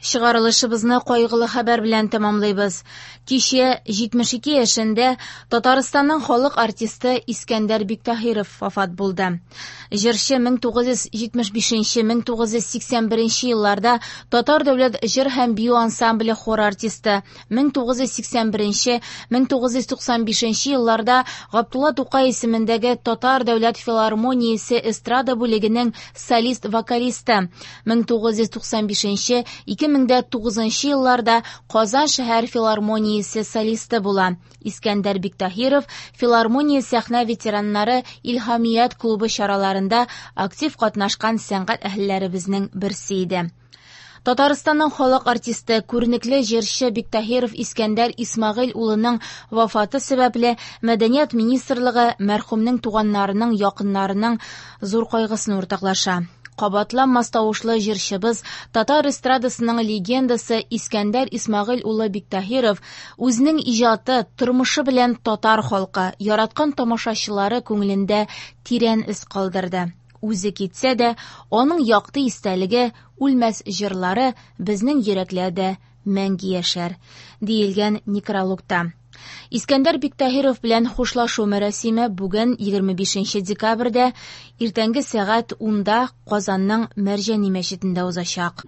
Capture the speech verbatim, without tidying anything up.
Чыгарылышыбызны кайгылы хәбәр белән тәмамлыйбыз. Кичә җитмеш ике яшендә Татарстанның халык артисты Искәндәр Биктаһиров вафат булды. Җырчы мең тугыз йөз җитмеш бишенче - мең тугыз йөз сиксән беренче елларда Татар дәүләт җыр һәм бию ансамбле хор артисты, мең тугыз йөз сиксән беренче - мең тугыз йөз туксан бишенче елларда Габдулла Тукай исемендәге Татар дәүләт филармониясе эстрада бүлегенең солист-вокалисты, мең тугыз йөз туксан бишенче - ике мең тугызынчы елларда Казан шәһәр филармониясе солисты була. Искәндәр Биктаһиров филармония сәхнә ветераннары Илһамият клубы чараларында актив катнашкан сәнгать әһелләребезнең берсе иде. Татарстанның халык артисты, күренекле җырчы Биктаһиров Искәндәр Исмәгыйль улының вафаты сәбәпле Мәдәният министрлыгы мәрхүмнең туганнарының, якыннарының зур кайгысын уртаклаша. Кабатланмас тавышлы җырчыбыз, татар эстрадасының легендасы Искәндәр Исмәгыйль улы Биктаһиров үзенең иҗаты, тормышы белән татар халкы, яраткан тамашачылары күңелендә тирән эз калдырды. Үзе китсә дә, аның якты истәлеге, үлмәс җырлары безнең йөрәкләрдә мәңге яшәр, диелгән некрологта. Искәндәр Биктаһиров белән хушлашу мәрасиме бүген егерме бишенче декабрьдә иртәнге сәгать унда Казанның Мәрҗани мәчетендә узачак.